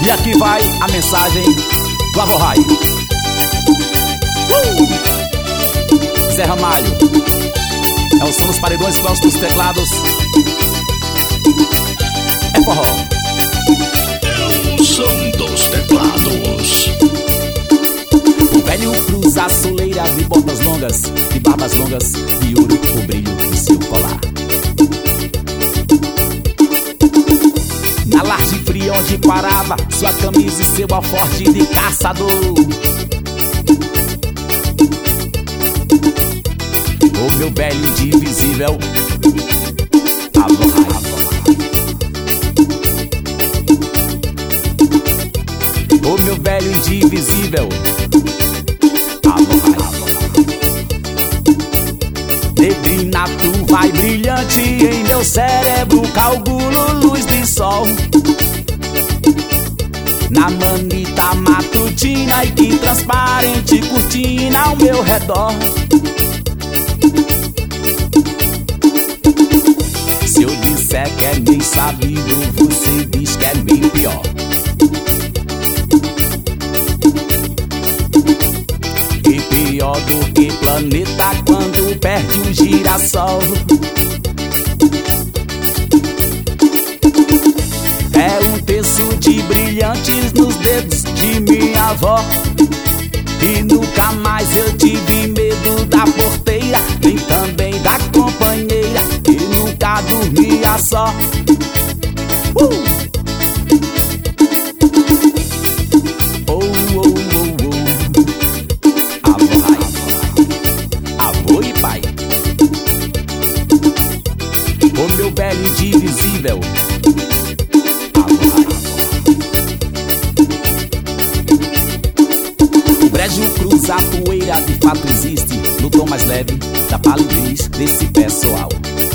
E aqui vai a mensagem do Avô Rai. Zé Ramalho. É o som dos paredões, gosto dos teclados. É forró. É o som dos teclados. O velho cruza soleiras e botas longas, de barbas longas, de ouro o brilho do seu colar. Na laje fria onde parava sua camisa e seu alforje de caçador. O meu velho divisível Avô Rai. O meu velho indivisível Avô Rai. Neblina turva e brilhante em meu cérebro, calculo luz de sol. Na manita matutina e que transparente cortina ao meu redor. Se eu disser que é bem sabido, você diz que é bem pior. E pior do que planeta quando perde o girassol. É um terço de brilhantes nos dedos de minha avó. E nunca mais eu tive medo da porteira, nem também da companheira, e nunca dormia só. Oh, oh, oh, oh. Avô Rai, avô e pai. O meu velho indivisível Avô Rai. O brejo cruza a poeira, de fato existe, no tom mais leve da palidez desse pessoal.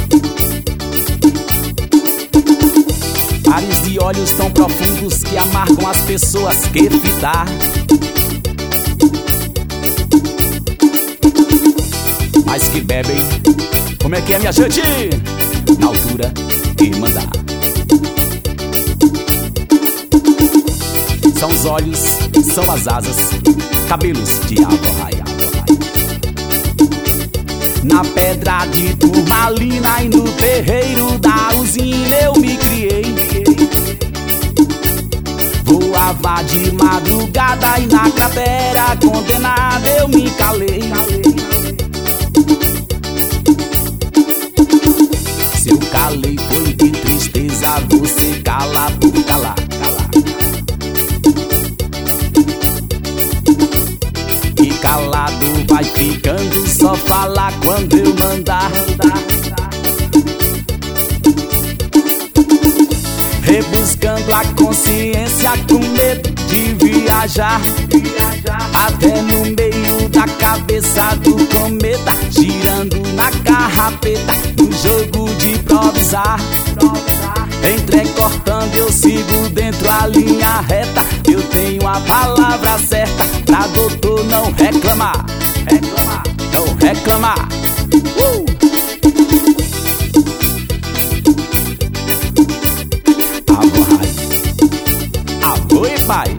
Pares de olhos tão profundos que amargam as pessoas que fitar. Mas que bebem, como é que é, minha gente? Na altura que mandar. São os olhos, são as asas, cabelos de Avô Rai. Na pedra de turmalina e no terreiro da usina eu me criei. Voava de madrugada e na cratera condenada eu me calei. Se eu calei foi de tristeza, você cala por calar. E calado vai ficando, só falar quando eu mandar. Rebuscando a consciência com medo de viajar, até no meio da cabeça do cometa, girando na carrapeta, no jogo de improvisar. Entrecortando eu sigo dentro a linha reta, eu tenho a palavra certa pra doutor não reclamar. Não reclamar. Avô Rai, avô e pai.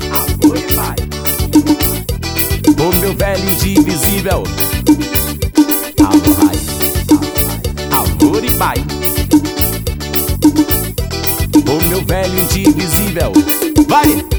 O meu velho indivisível Avô Rai, avô e pai. O meu velho indivisível. Vai!